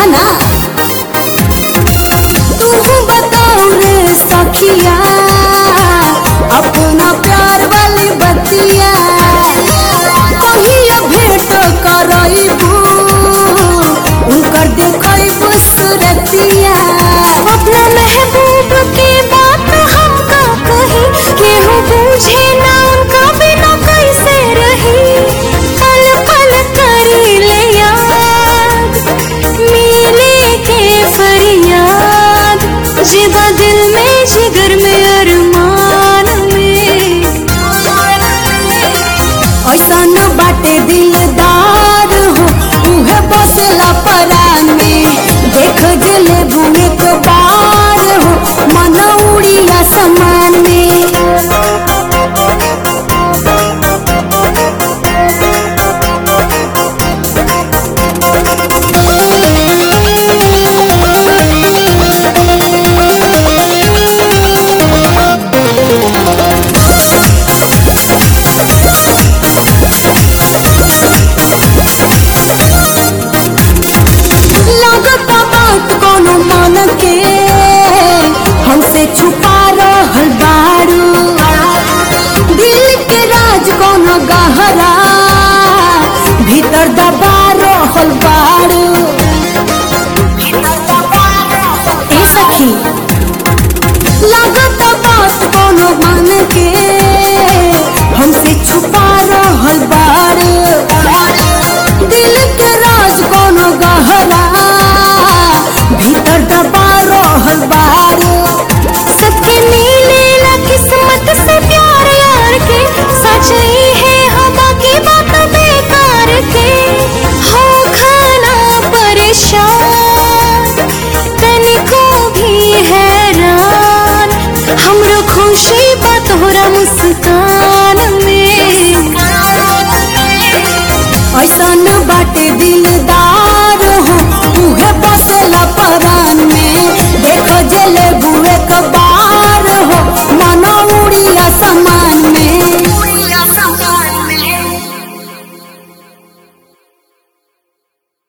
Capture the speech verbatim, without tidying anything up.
ना तू बताओ रे सखिया अपना प्यार वाली बतिया कहिया भेंट करइबू उनकर देखइबू सुरतिया अपना महबूब की बात हम का कही केहू बूझे ना उनका बिना कैसे रही पल पल करीले याद मिले के फरियाद जिदा दिल में जिगर में अरमान में ऐसा न बाटे दिलदार हो उहे बसला परान में देख जले एक बार हो मन उड़ी आसमान में हमसे छुपा रहल बारू दिल के राज कौन गहरा भीतर दबा रहल बा